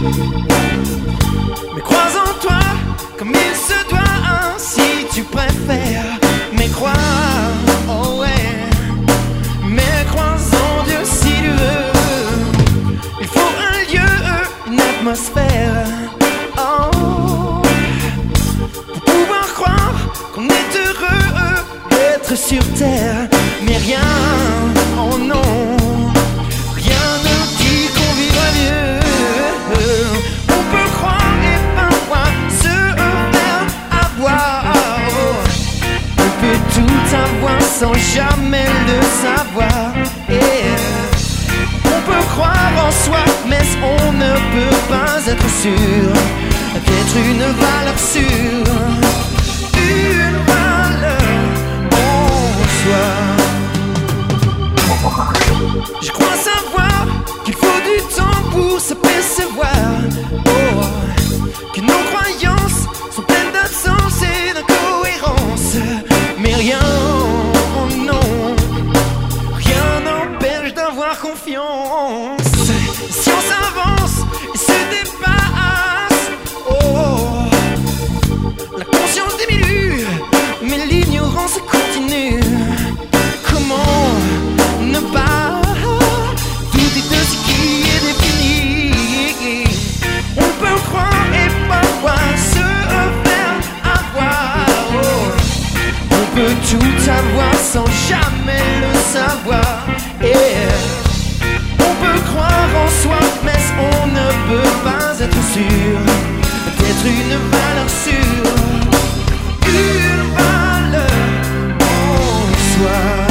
Mais crois en toi comme il se doit, hein, si tu préfères. Mais crois, oh ouais, mais crois en Dieu si tu veux. Il faut un lieu, une atmosphère, oh, pour pouvoir croire qu'on est heureux d'être sur terre. Mais rien, oh non, rien ne dit qu'on vivra mieux. On peut croire et parfois se faire avoir. On peut tout avoir sans jamais le savoir. Et on peut croire en soi, mais on ne peut pas être sûr d'être une valeur sûre. Une valeur en soi. Je crois savoir qu'il faut du temps pour s'apercevoir, oh, que nos croyances sont pleines d'absence et d'incohérence. Mais rien, oh non, rien n'empêche d'avoir confiance. Si on s'avance et se dépasse, oh, la conscience diminue, mais l'ignorance continue. Comment ne pas douter de ce qui est défini? On peut croire et parfois se faire avoir, oh. On peut tout avoir sans jamais le savoir. Et on peut croire en soi, mais on ne peut pas être sûr d'être une valeur sûre. Une valeur en soi.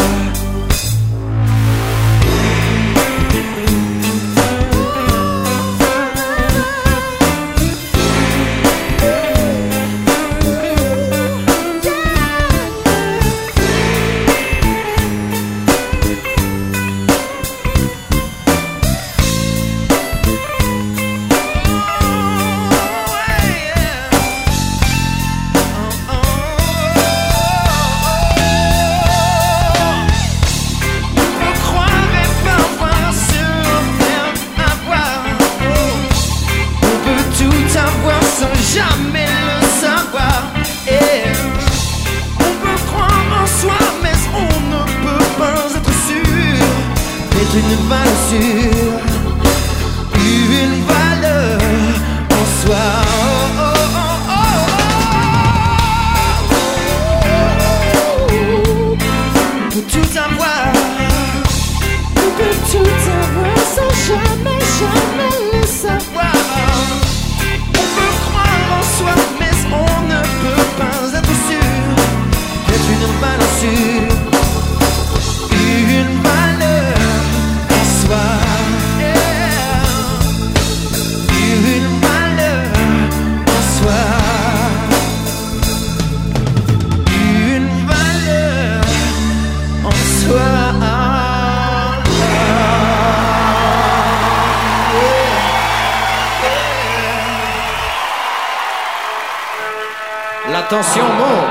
Jamais le savoir. Et on peut croire en soi, mais on ne peut pas être sûr d'être une valeur sûre. Une valeur en soi. Oh, oh, oh, oh, oh. On peut tout avoir. On peut tout avoir sans jamais, jamais le savoir. Mais on ne peut pas être sûr d'être une valeur sûre. Une valeur en soi. Yeah. Une valeur en soi. Une valeur en soi. La tension monte.